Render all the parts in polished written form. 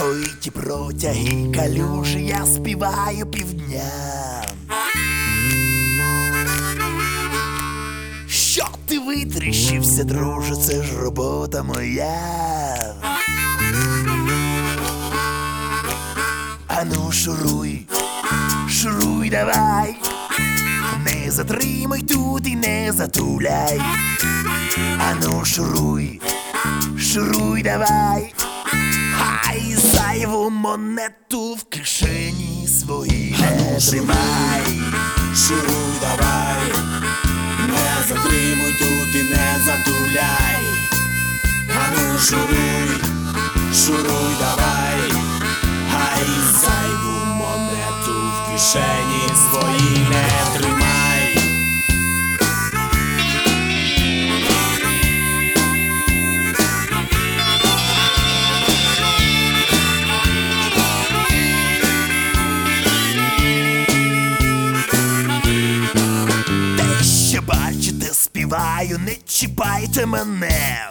Ой, ті протяги калюжі я співаю півдня. Що ти витріщився, друже, це ж робота моя. Ану шуруй, шуруй давай, не затримуй тут і не затуляй. Ану шуруй, шуруй давай, хай зайву монету в кишені своїй не тримай. Шуруй давай, не затримуй тут і не затуляй. Ану шуруй, шуруй давай, хай зайву монету в кишені своїй не тримай. Те, що бачите, співаю, не чіпайте мене.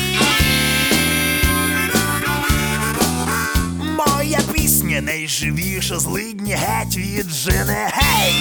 Моя пісня найживіша, злидні геть віджене. Гей!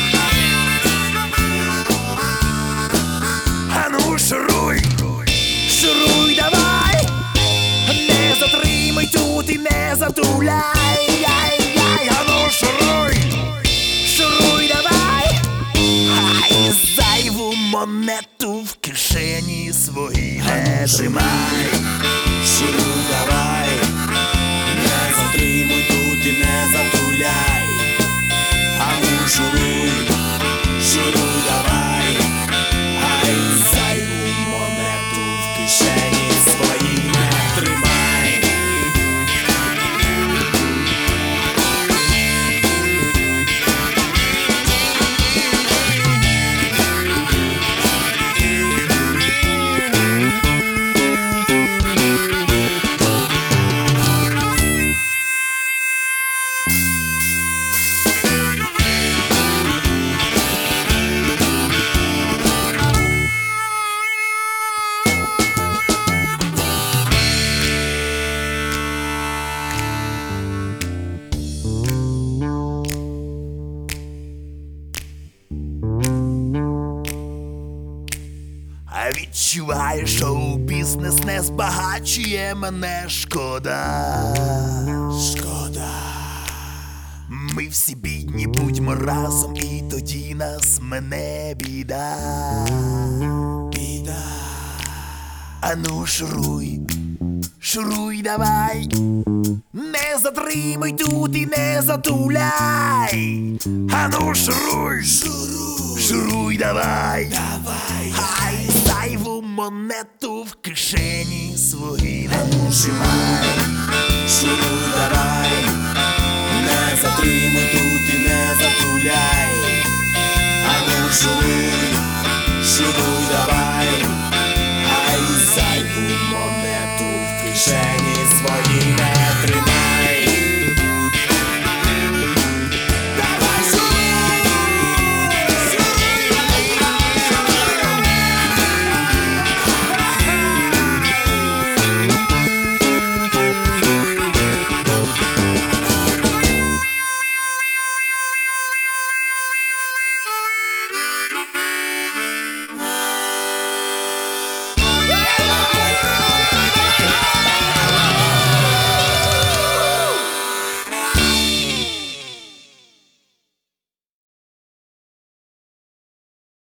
Ану шуруй, шуруй давай, не затримуй тут і не затуляй. Ану шуруй, шуруй давай, хай зайву монету в кишені своїй не тримай. Шуруй давай, не затримуй тут і не затуляй. Ану шуруй, шуруй давай, хай зайву монету в кишені своїй не тримай. А відчуваю, шоу-бізнес не збагачує мене, шкода. Шкода. Ми всі бідні, будьмо разом, і тоді нас мене біда. Біда. Ану шуруй, шуруй давай, не затримуй тут і не затуляй. Ану шуруй, шуруй давай, хай зайву монету в кишені своїй не тримай. Шуруй давай, не затримуй тут і не затуляй. Ану шуруй, шуруй давай.